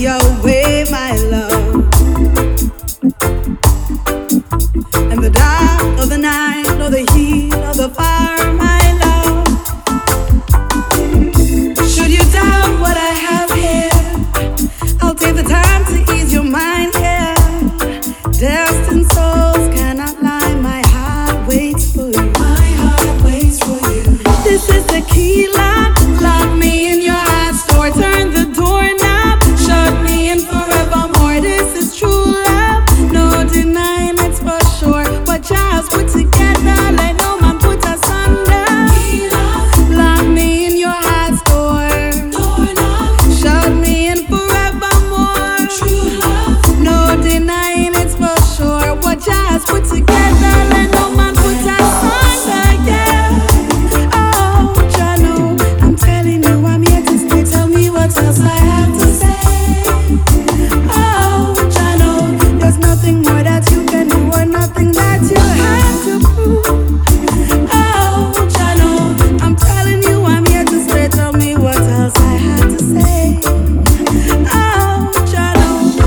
your way, my love. In the dark of the night, or the heat of the fire, my love. Should you doubt what I have here, I'll take the time to ease your mind here. Destined souls cannot lie, my heart waits for you. My heart waits for you. This is the key lock, lock me in your heart store. Turn the doorknob, shut me in forevermore. This is true love, no denying it's for sure. What just put together, let no man put us under. Lock me in your heart store, shut me in forevermore. True love, no denying it's for sure. What just put together, let no man put us under. Yeah. Oh, Jano, I'm telling you, I'm here to stay. Tell me what else I have to say. Oh, Jano, there's nothing more that you can do or nothing that you have to prove. Oh, Jano, I'm telling you, I'm here to stay. Tell me what else I have to say. Oh, Jano,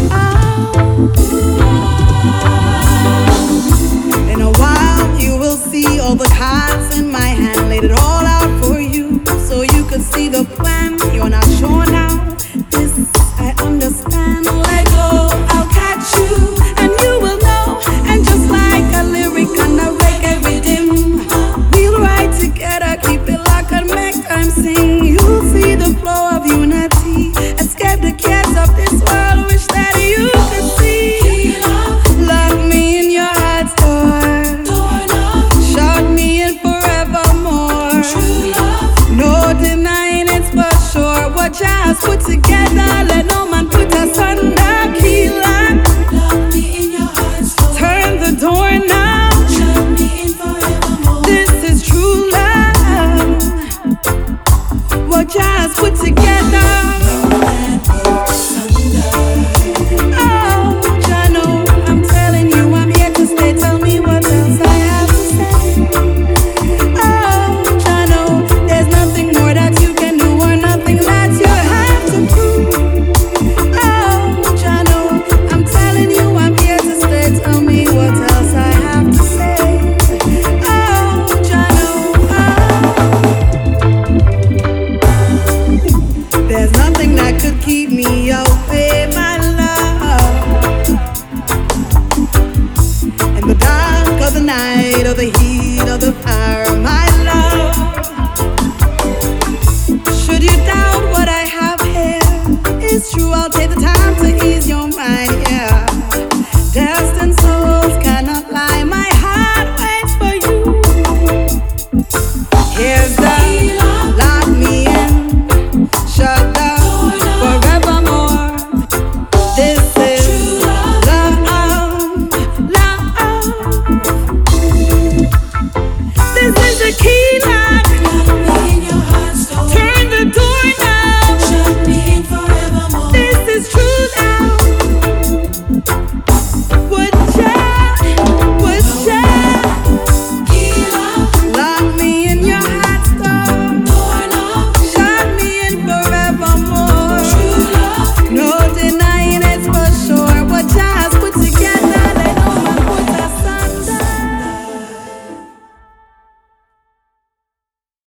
oh. In a while, you will see all the cards in my hand. Laid it all out for you, so you could see the plan. You're not sure now. This I understand. Let go, I'll catch you, and you will know. And just like a lyric on a reggae rhythm, we'll ride together, keep it locked and make time sing. You'll see the flow of unity, escape the cares of this world. Wish that you could see. Lock me in your heart store, shut me in forevermore. No denying it's for sure. What just put together, let no man put us under. Key lock, lock me in your heart store. Turn the door now, shut me in forevermore. This is true love. What just put together,